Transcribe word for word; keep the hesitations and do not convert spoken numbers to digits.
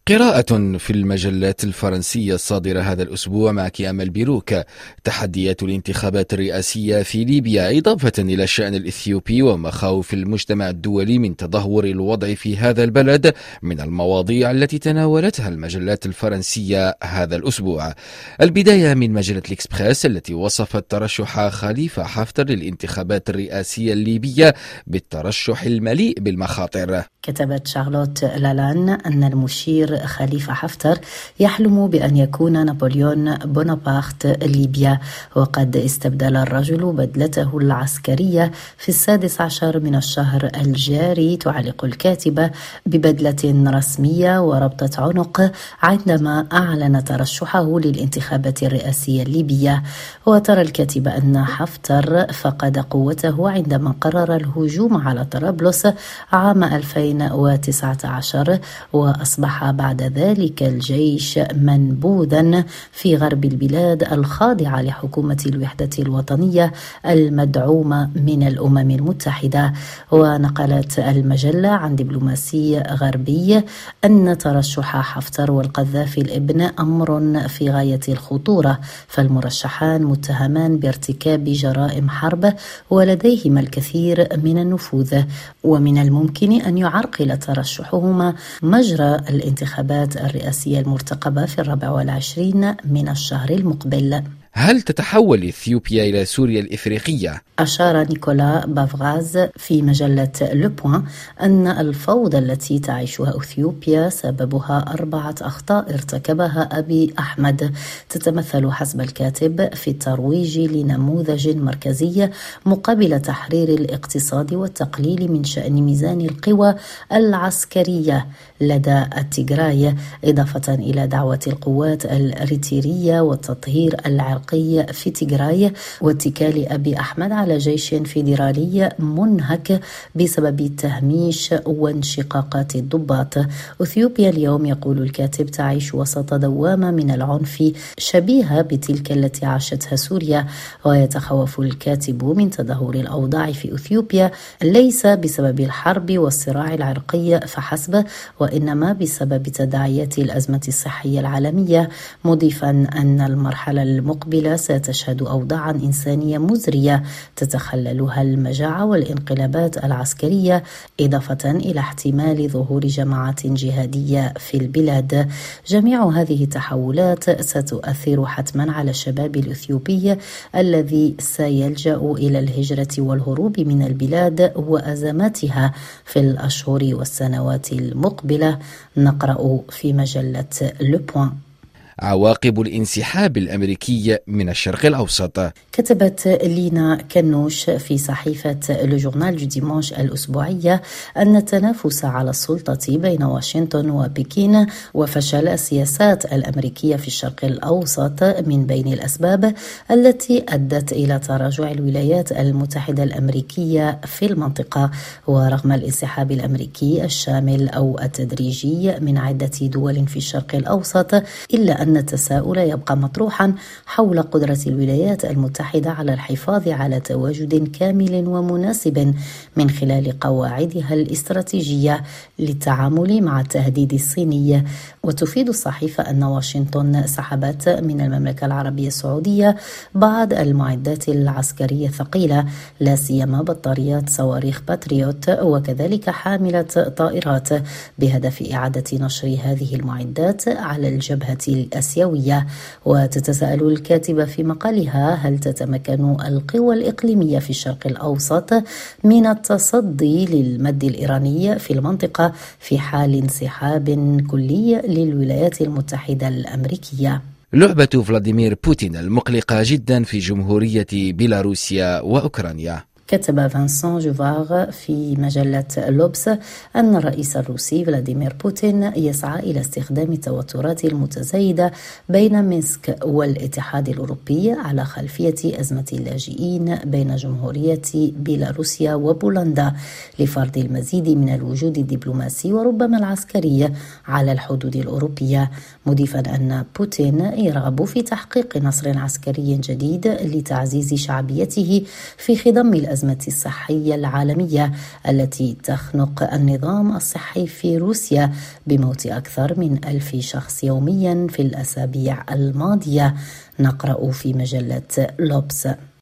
قراءة في المجلات الفرنسية الصادرة هذا الأسبوع معك أمل بيروك. تحديات الانتخابات الرئاسية في ليبيا إضافة إلى الشأن الإثيوبي ومخاوف المجتمع الدولي من تدهور الوضع في هذا البلد من المواضيع التي تناولتها المجلات الفرنسية هذا الأسبوع. البداية من مجلة الإكسبريس التي وصفت ترشح خليفة حفتر للانتخابات الرئاسية الليبية بالترشح المليء بالمخاطر. كتبت شارلوت لالان أن المشير خليفة حفتر يحلم بأن يكون نابليون بونابرت ليبيا، وقد استبدل الرجل بدلته العسكرية في السادس عشر من الشهر الجاري. تعلق الكاتبة ببدلة رسمية وربطة عنق عندما أعلن ترشحه للانتخابات الرئاسية الليبية. وترى الكاتبة أن حفتر فقد قوته عندما قرر الهجوم على طرابلس عام ألفين وتسعة عشر، وأصبح بعد ذلك الجيش منبوذا في غرب البلاد الخاضعة لحكومة الوحدة الوطنية المدعومة من الأمم المتحدة. ونقلت المجلة عن دبلوماسي غربي أن ترشح حفتر والقذافي الابن أمر في غاية الخطورة، فالمرشحان متهمان بارتكاب جرائم حرب ولديهما الكثير من النفوذ، ومن الممكن أن يعرقل ترشحهما مجرى الانتخابات الرئاسية المرتقبة في الرابع والعشرين من الشهر المقبل. هل تتحول إثيوبيا إلى سوريا الإفريقية؟ أشار نيكولا بافغاز في مجلة لو بوين أن الفوضى التي تعيشها إثيوبيا سببها أربعة أخطاء ارتكبها أبي أحمد، تتمثل حسب الكاتب في الترويج لنموذج مركزي مقابل تحرير الاقتصاد والتقليل من شأن ميزان القوى العسكرية لدى التيغراي، إضافة إلى دعوة القوات الريتيرية والتطهير العرقي في تيغراي واتكال أبي أحمد على جيش فيدرالي منهك بسبب تهميش وانشقاقات الضباط. أثيوبيا اليوم، يقول الكاتب، تعيش وسط دوامة من العنف شبيهة بتلك التي عاشتها سوريا، ويتخوف الكاتب من تدهور الأوضاع في أثيوبيا ليس بسبب الحرب والصراع العرقي فحسب، وإنما بسبب تداعيات الأزمة الصحية العالمية، مضيفا أن المرحلة المقبلة ستشهد أوضاعا إنسانية مزرية تتخللها المجاعة والانقلابات العسكرية، إضافة إلى احتمال ظهور جماعات جهادية في البلاد. جميع هذه التحولات ستؤثر حتما على الشباب الإثيوبي الذي سيلجأ إلى الهجرة والهروب من البلاد وأزماتها في الأشهر والسنوات المقبلة. نقرأ في مجلة لو بوين. عواقب الانسحاب الأمريكي من الشرق الأوسط. كتبت لينا كنوش في صحيفة لو جورنال دو ديمانش الأسبوعية أن التنافس على السلطة بين واشنطن وبكين وفشل السياسات الأمريكية في الشرق الأوسط من بين الأسباب التي أدت إلى تراجع الولايات المتحدة الأمريكية في المنطقة. ورغم الانسحاب الأمريكي الشامل أو التدريجي من عدة دول في الشرق الأوسط، إلا أن التساؤل يبقى مطروحا حول قدرة الولايات المتحدة على الحفاظ على تواجد كامل ومناسب من خلال قواعدها الاستراتيجية للتعامل مع التهديد الصيني. وتفيد الصحيفة أن واشنطن سحبت من المملكة العربية السعودية بعض المعدات العسكرية الثقيلة، لا سيما بطاريات صواريخ باتريوت وكذلك حاملة طائرات، بهدف إعادة نشر هذه المعدات على الجبهة الآسيوية. وتتساءل الكاتبة في مقالها: هل تتمكن القوى الإقليمية في الشرق الأوسط من التصدي للمد الإيراني في المنطقة في حال انسحاب كلي للولايات المتحدة الأمريكية؟ لعبة فلاديمير بوتين المقلقة جدا في جمهورية بيلاروسيا وأوكرانيا. كتب فانسان جوفار في مجلة لوبس أن الرئيس الروسي فلاديمير بوتين يسعى إلى استخدام التوترات المتزايدة بين مينسك والاتحاد الأوروبي على خلفية أزمة اللاجئين بين جمهورية بيلاروسيا وبولندا لفرض المزيد من الوجود الدبلوماسي وربما العسكري على الحدود الأوروبية، مضيفا أن بوتين يرغب في تحقيق نصر عسكري جديد لتعزيز شعبيته في خضم الأزمة الصحية العالمية التي تخنق النظام الصحي في روسيا بموت أكثر من ألف شخص يوميا في الأسابيع الماضية، نقرأ في مجلة لوبس.